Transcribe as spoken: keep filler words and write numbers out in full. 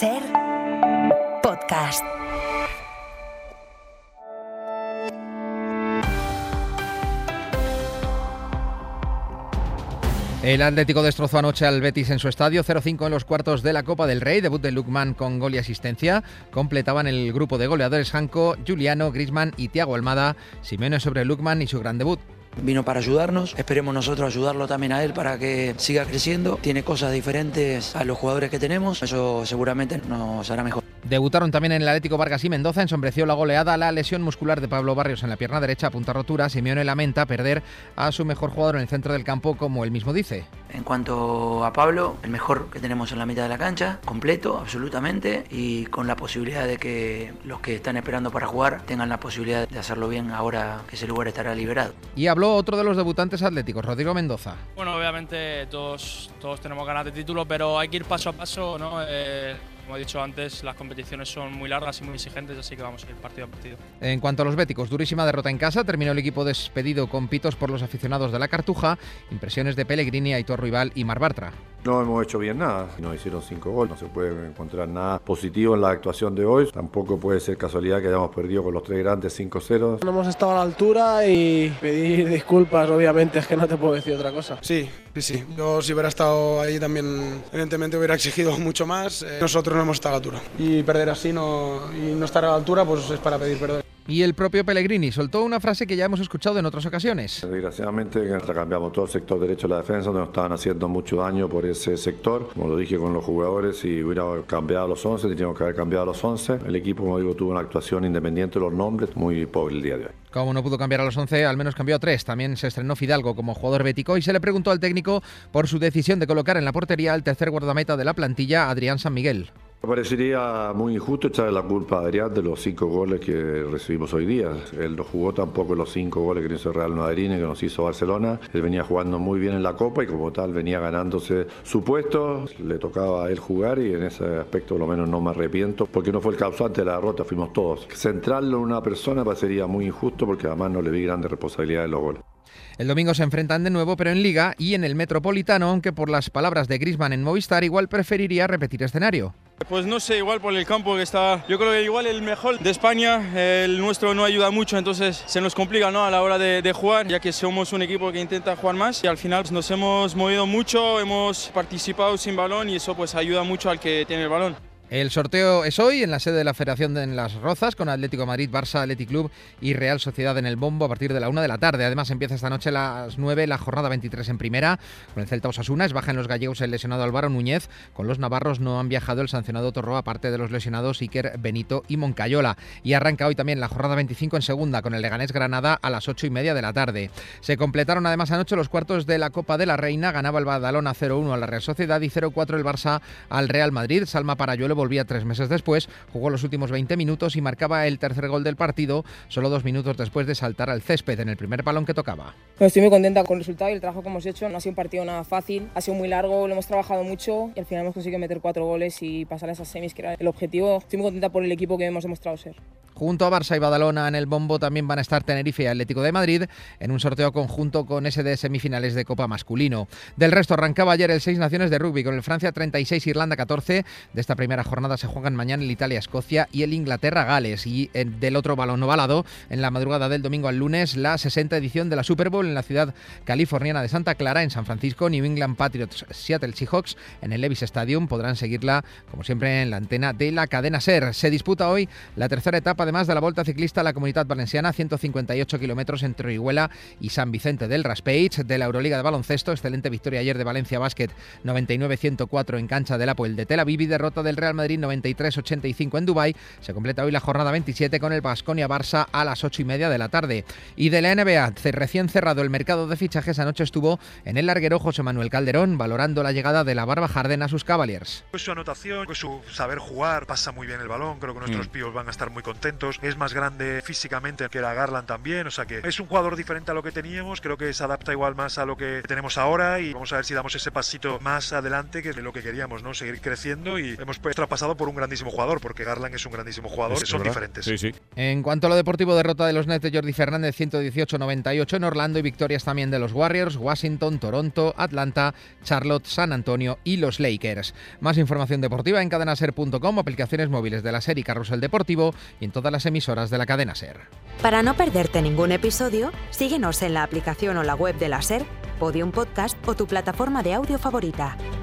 Ser podcast. El Atlético destrozó anoche al Betis en su estadio, cero cinco en los cuartos de la Copa del Rey, debut de Lookman con gol y asistencia. Completaban el grupo de goleadores Janko, Giuliano, Griezmann y Thiago Almada. Simeone sobre Lookman y su gran debut. Vino para ayudarnos, esperemos nosotros ayudarlo también a él para que siga creciendo. Tiene cosas diferentes a los jugadores que tenemos, eso seguramente nos hará mejor. Debutaron también en el Atlético Vargas y Mendoza, ensombreció la goleada la lesión muscular de Pablo Barrios en la pierna derecha a punta rotura. Simeone lamenta perder a su mejor jugador en el centro del campo, como él mismo dice. En cuanto a Pablo, el mejor que tenemos en la mitad de la cancha, completo, absolutamente, y con la posibilidad de que los que están esperando para jugar tengan la posibilidad de hacerlo bien ahora que ese lugar estará liberado. Y habló otro de los debutantes atléticos, Rodrigo Mendoza. Bueno, obviamente todos, todos tenemos ganas de título, pero hay que ir paso a paso, ¿no? Eh, como he dicho antes, las competiciones son muy largas y muy exigentes, así que vamos a ir partido a partido. En cuanto a los béticos, durísima derrota en casa, terminó el equipo despedido con pitos por los aficionados de la Cartuja. Impresiones de Pellegrini, Aitor Rival y Mar Bartra. No hemos hecho bien nada, nos hicieron cinco goles, no se puede encontrar nada positivo en la actuación de hoy, tampoco puede ser casualidad que hayamos perdido con los tres grandes cinco cero. No hemos estado a la altura y pedir disculpas, obviamente, es que no te puedo decir otra cosa. Sí, sí, sí, yo si hubiera estado ahí también, evidentemente hubiera exigido mucho más, eh, nosotros no hemos estado a la altura y perder así no, y no estar a la altura pues es para pedir perdón. Y el propio Pellegrini soltó una frase que ya hemos escuchado en otras ocasiones. Desgraciadamente cambiamos todo el sector derecho de la defensa, donde nos estaban haciendo mucho daño por ese sector. Como lo dije con los jugadores, si hubiera cambiado los once, teníamos que haber cambiado los once. El equipo, como digo, tuvo una actuación independiente de los nombres, muy pobre el día de hoy. Como no pudo cambiar a los once, al menos cambió a tres. También se estrenó Fidalgo como jugador bético y se le preguntó al técnico por su decisión de colocar en la portería al tercer guardameta de la plantilla, Adrián San Miguel. Me parecería muy injusto echarle la culpa a Adrián de los cinco goles que recibimos hoy día. Él no jugó tampoco los cinco goles que nos hizo el Real Madrid, que nos hizo Barcelona. Él venía jugando muy bien en la Copa y como tal venía ganándose su puesto. Le tocaba a él jugar y en ese aspecto por lo menos no me arrepiento, porque no fue el causante de la derrota, fuimos todos. Centrarlo en una persona parecería muy injusto porque además no le vi grandes responsabilidades en los goles. El domingo se enfrentan de nuevo, pero en Liga y en el Metropolitano, aunque por las palabras de Griezmann en Movistar, igual preferiría repetir escenario. Pues no sé, igual por el campo que está, yo creo que igual el mejor de España, el nuestro no ayuda mucho, entonces se nos complica, ¿no?, a la hora de, de jugar, ya que somos un equipo que intenta jugar más y al final pues, nos hemos movido mucho, hemos participado sin balón y eso pues ayuda mucho al que tiene el balón. El sorteo es hoy en la sede de la Federación de en Las Rozas, con Atlético de Madrid, Barça, Athletic Club y Real Sociedad en el bombo a partir de la una de la tarde. Además empieza esta noche a las nueve la jornada veintitrés en primera, con el Celta Osasuna. Es baja en los gallegos el lesionado Álvaro Núñez. Con los navarros no han viajado el sancionado Torró, aparte de los lesionados Iker, Benito y Moncayola. Y arranca hoy también la jornada veinticinco en segunda, con el Leganés Granada a las ocho y media de la tarde. Se completaron además anoche los cuartos de la Copa de la Reina. Ganaba el Badalona cero uno a la Real Sociedad y cero cuatro el Barça al Real Madrid. Salma Parayuelo volvía tres meses después. Después jugó los últimos veinte minutos y marcaba el tercer gol del partido, solo dos minutos después de saltar al césped en el primer balón que tocaba. Pues estoy muy contenta con el resultado y el trabajo que hemos hecho. No ha sido un partido nada fácil, ha sido muy largo, lo hemos trabajado mucho y al final hemos conseguido meter cuatro goles y pasar a esas semis, que era el objetivo. Estoy muy contenta por el equipo que hemos demostrado ser. Junto a Barça y Badalona en el bombo también van a estar Tenerife y Atlético de Madrid en un sorteo conjunto con ese de semifinales de Copa masculino. Del resto arrancaba ayer el Seis Naciones de rugby con el Francia treinta y seis, Irlanda catorce. De esta primera jornada se juegan mañana el Italia-Escocia y el Inglaterra-Gales. Y del otro balón ovalado, en la madrugada del domingo al lunes, la sesenta edición de la Super Bowl en la ciudad californiana de Santa Clara, en San Francisco. New England Patriots, Seattle Seahawks en el Levi's Stadium. Podrán seguirla, como siempre, en la antena de la cadena SER. Se disputa hoy la tercera etapa, además de la Volta Ciclista a la Comunitat Valenciana, ciento cincuenta y ocho kilómetros entre Orihuela y San Vicente del Raspeig. De la Euroliga de baloncesto, excelente victoria ayer de Valencia Basket, noventa y nueve a ciento cuatro en cancha del Apoel de Tel Aviv, y derrota del Real Madrid noventa y tres a ochenta y cinco en Dubái. Se completa hoy la jornada veintisiete con el Baskonia Barça a las ocho y media de la tarde. Y de la N B A, recién cerrado el mercado de fichajes, anoche estuvo en el larguero José Manuel Calderón valorando la llegada de la Barba Harden a sus Cavaliers. Pues su anotación, pues su saber jugar, pasa muy bien el balón, creo que nuestros mm. pibos van a estar muy contentos. campeonatos, es más grande físicamente que era Garland también, o sea que es un jugador diferente a lo que teníamos, creo que se adapta igual más a lo que tenemos ahora y vamos a ver si damos ese pasito más adelante, que es lo que queríamos, ¿no? Seguir creciendo, y hemos traspasado por un grandísimo jugador, porque Garland es un grandísimo jugador, es, son ¿verdad? diferentes. Sí, sí. En cuanto a lo deportivo, derrota de los Nets de Jordi Fernández ciento dieciocho a noventa y ocho en Orlando, y victorias también de los Warriors, Washington, Toronto, Atlanta, Charlotte, San Antonio y los Lakers. Más información deportiva en cadena ser punto com, aplicaciones móviles de la SER y Carrusel Deportivo y en todas las emisoras de la cadena SER. Para no perderte ningún episodio, síguenos en la aplicación o la web de la SER, Podium Podcast o tu plataforma de audio favorita.